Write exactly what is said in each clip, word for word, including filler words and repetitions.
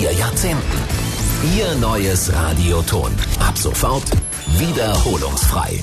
vier Jahrzehnten. Ihr neues Radioton. Ab sofort wiederholungsfrei.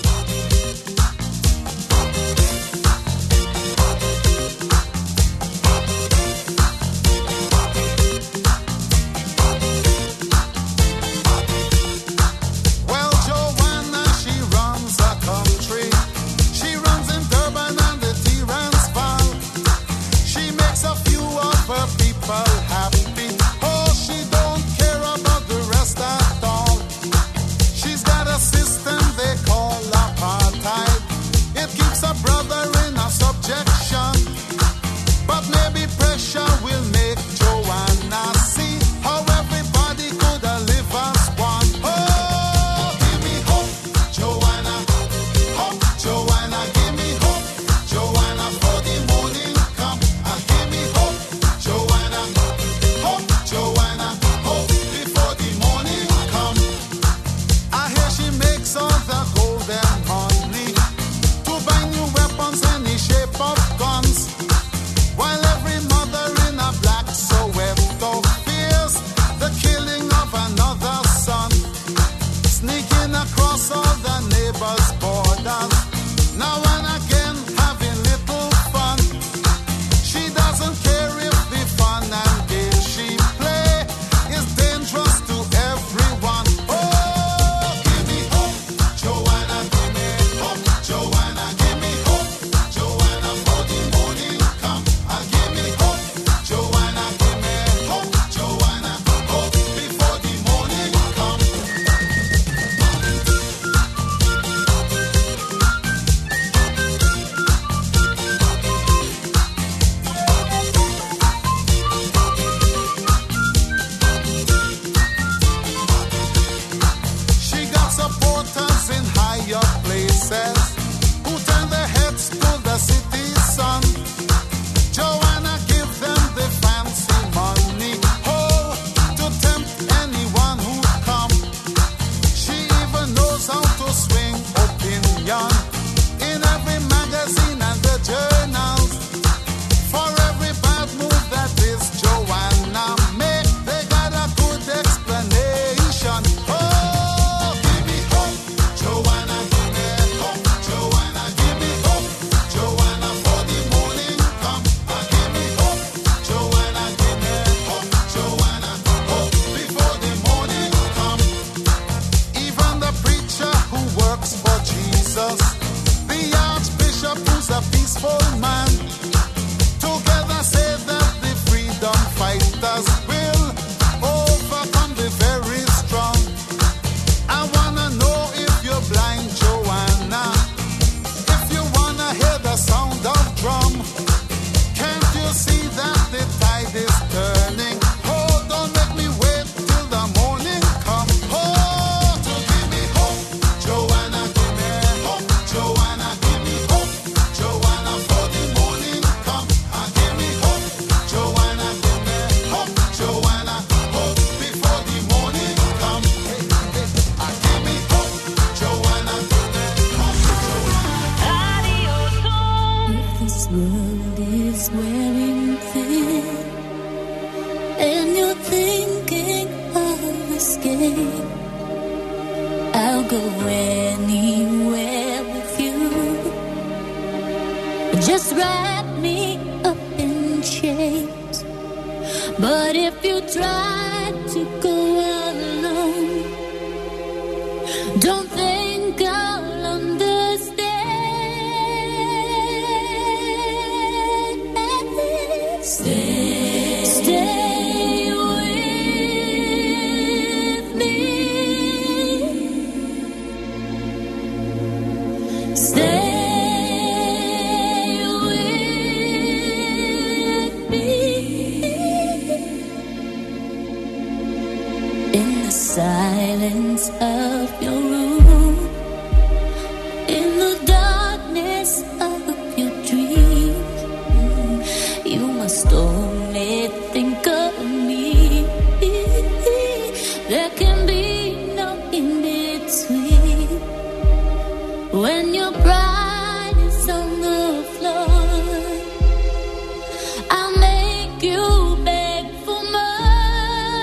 When your pride is on the floor, I'll make you beg for more.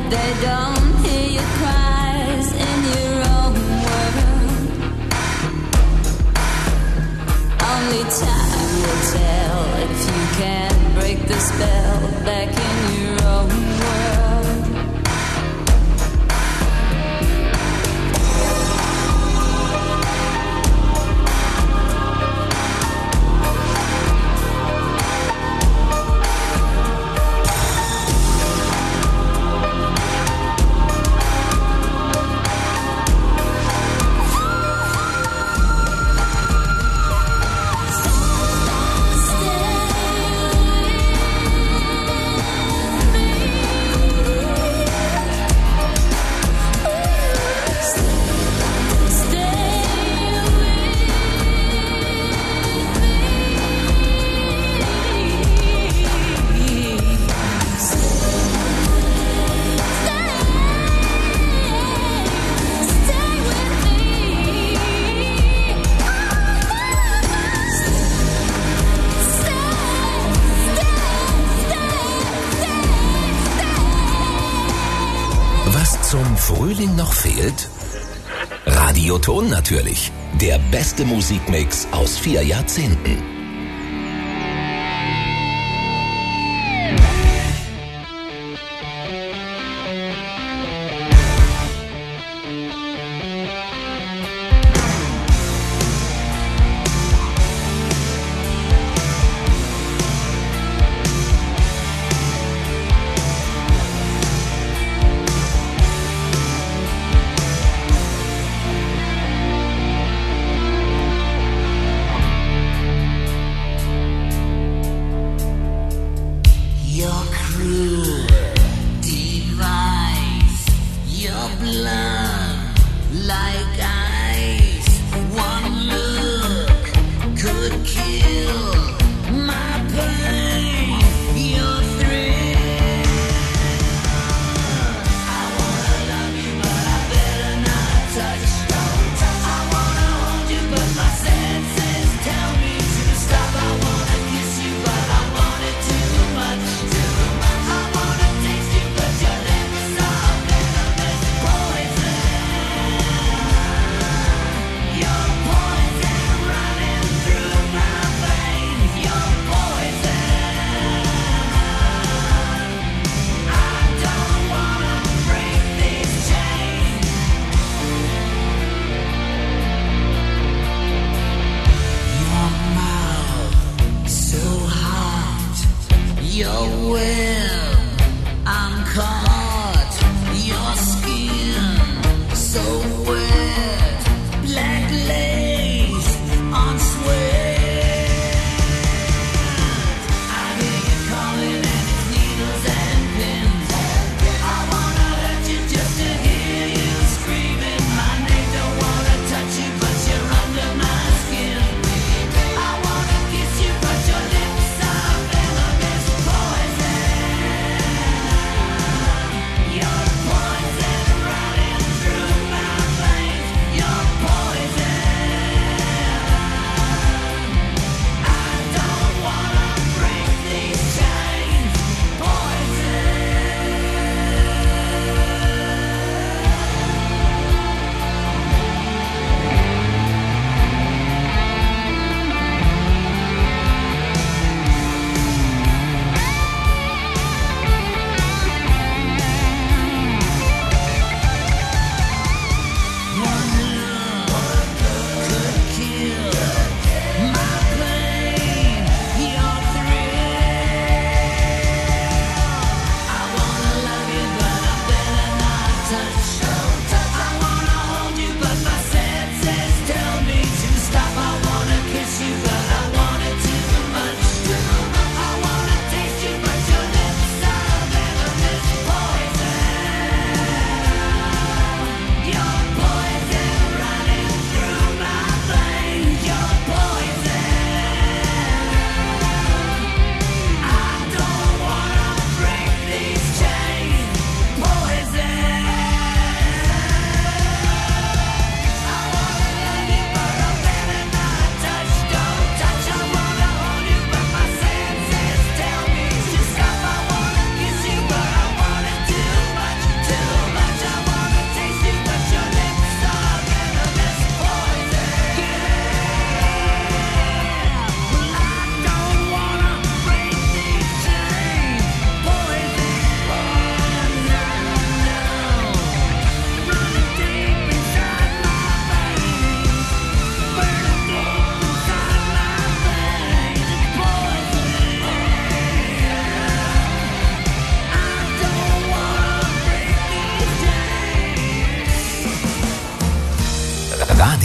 they don't hear your cries in your own world. Only time will tell if you can't break the spell back in your own world. Zum Frühling noch fehlt? Radioton natürlich. Der beste Musikmix aus vier Jahrzehnten.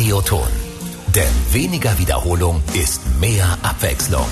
Radioton. Denn weniger Wiederholung ist mehr Abwechslung.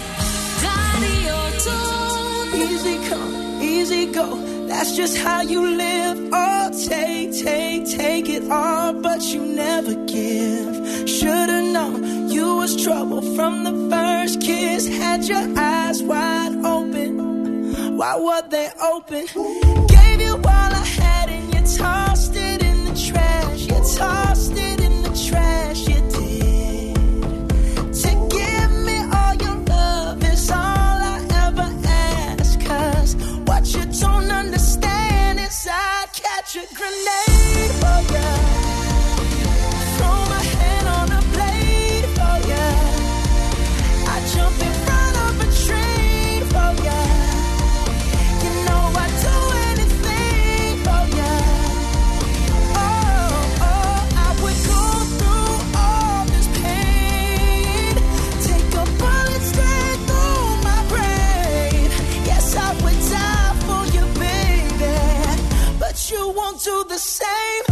Radioton. Easy come, easy go. That's just how you live. Oh, take, take, take it all, but you never give. Should've known you was trouble from the first kiss. Had your eyes wide open. Why were they open? Gave you all I had and you tossed it in the trash. You tossed it in the trash, you did. To give me all your love is all I ever ask. Cause what you don't understand is I'd catch a grenade for ya. Throw my head on a blade for ya. I'd jump in front of a train for ya. You know I'd do anything for ya. Oh, oh, I would go through all this pain. Take a bullet straight through my brain. Yes, I would die for you, baby. But you won't do the same.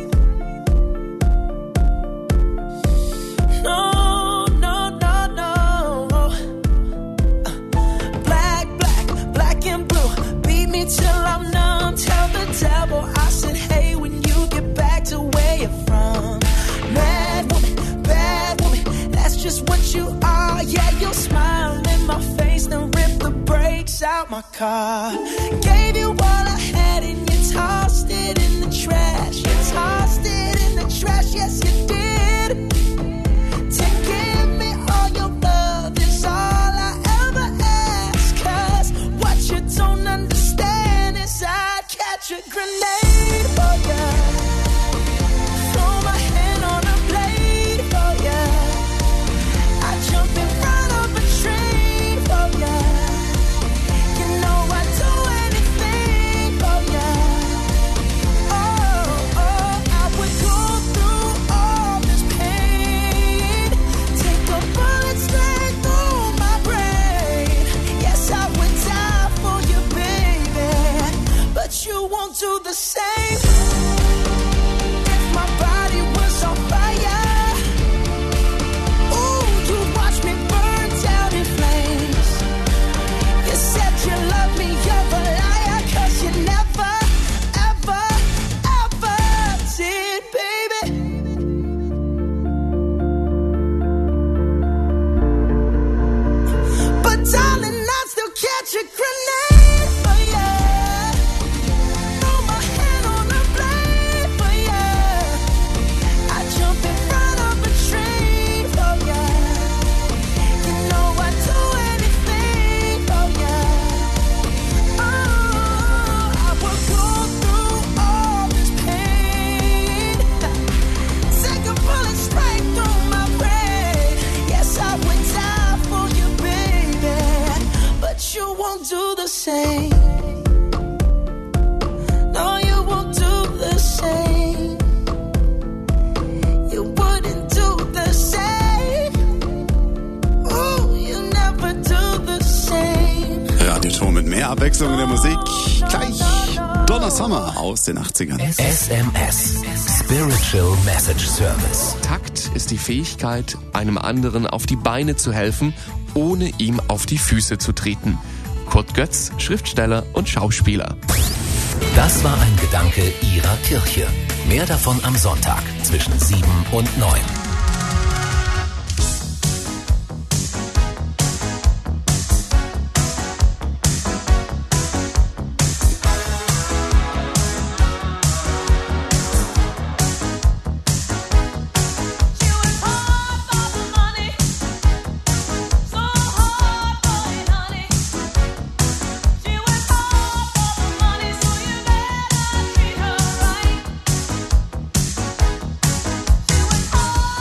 No, no, no, no. Uh, black, black, black and blue. Beat me till I'm numb. Tell the devil I said, hey, when you get back to where you're from. Mad woman, bad woman, that's just what you are. Yeah, you'll smile in my face, then rip the brakes out my car. Gave you all I had and you tossed it in the trash. You tossed it in the trash, yes you did. To give me all your love is all I ever ask. Cause what you don't understand is I'd catch a grenade for ya. Throw my hand on a blade for ya. I'd jump in front of a train for ya. You know I'd do anything for ya. Oh, oh, I would go through all this pain. Take a bullet straight through my brain. Yes, I would die for you, baby. But you won't do the same. If my body was on fire, ooh, you'd watch me burn down in flames. You said you love me, you're a liar. Cause you never, ever, ever did, baby. But darling, I'd still catch a grenade for ya. Throw my hand on a blade for ya. I'd jump in front of a train for ya. You know I'd do anything for ya. Oh, I would go through all this pain. Take a bullet straight through my brain. Yes, I would die for you, baby. But you won't do the same. No, you won't do the same. You wouldn't do the same. Ooh, you never do the same. Radioton mit mehr Abwechslung in der Musik. Gleich Donna Summer aus den achtzigern. S M S, Spiritual Message Service. Takt ist die Fähigkeit, einem anderen auf die Beine zu helfen, ohne ihm auf die Füße zu treten. Kurt Götz, Schriftsteller und Schauspieler. Das war ein Gedanke Ihrer Kirche. Mehr davon am Sonntag zwischen sieben und neun. She was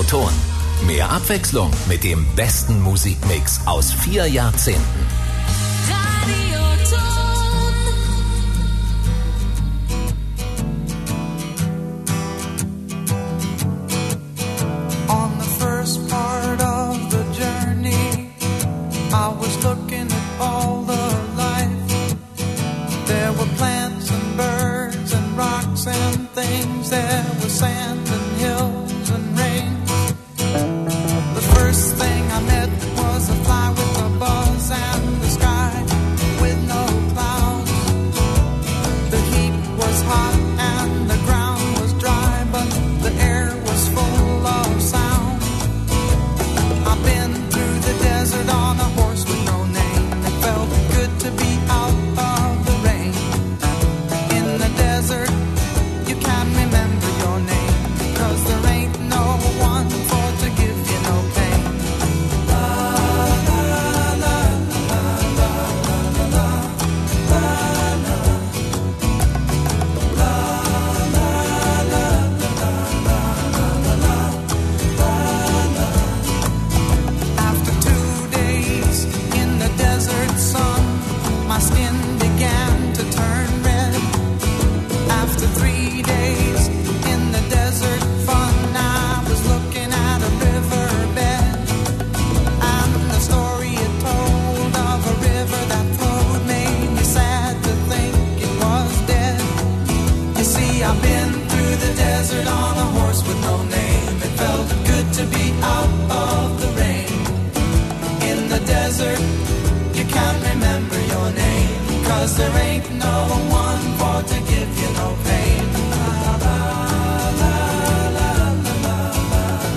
Ton. Mehr Abwechslung mit dem besten Musikmix aus vier Jahrzehnten. On the first part of the journey, I was looking at all the life. There were plants and birds and rocks and things. There was sand and hills and rain. The first thing I met was a fly with a buzz and the sky with no clouds. The heat was hot and the ground was dry, but the air was full of sound. I've been through the desert on a horse with no name. It felt good to be out of the rain. In the desert, you can't remember your name, 'cause there ain't no one for to give you no pain. La la la la la la la la la la la la. After two days in the desert sun, my skin began to turn red. After three days in the desert fun, I was looking at a riverbed, and the story it told of a river that flowed made me sad to think it was dead. You see, I've been through the desert on a horse with no name. It felt good to be out of the rain. In the desert, you can't remember your name, 'cause there ain't no one for to give